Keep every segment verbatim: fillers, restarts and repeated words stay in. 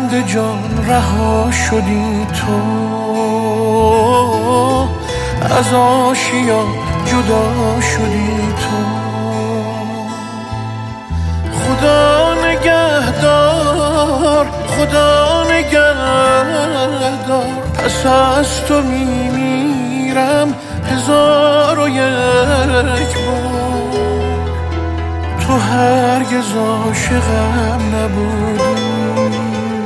پرنده جان رها شدی تو، از آشیان جدا شدی تو. خدا نگهدار، خدا نگهدار، پس از تو میمیرم هزار و یک بار. تو هرگز عاشقم نبودی،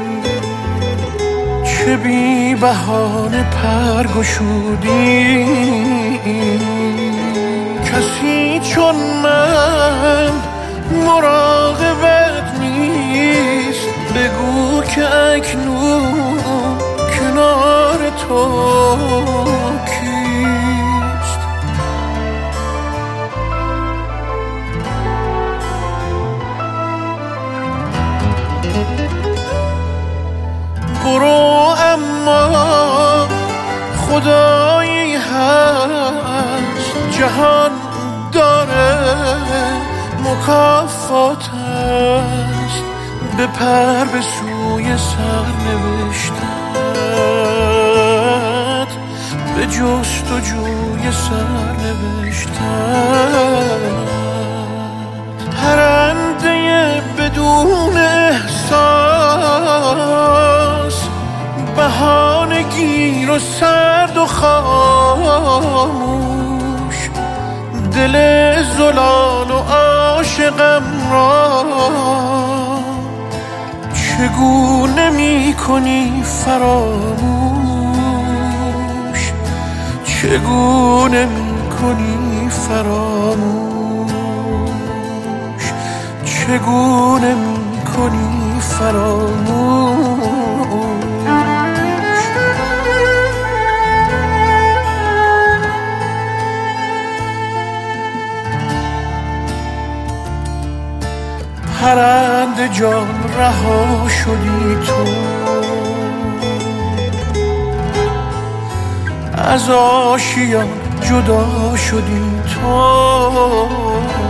چه بی بهانه پر گشودی. کسی چون من مراقبت نیست، بگو که اکنون کنار تو کیست. برو اما خدایی هست، جهان داره مکافات است. بپر به سوی سرنوشتت، به جستجوی سرنوشتت. پرنده بدون احساس، بهانه گیر و سرد و خاموش. دل زلال و عاشقم را چگونه می کنی فراموش، چگونه می کنی فراموش، چگونه می کنی فراموش. پرنده جان رها شدی تو، از آشیان جدا شدی تو.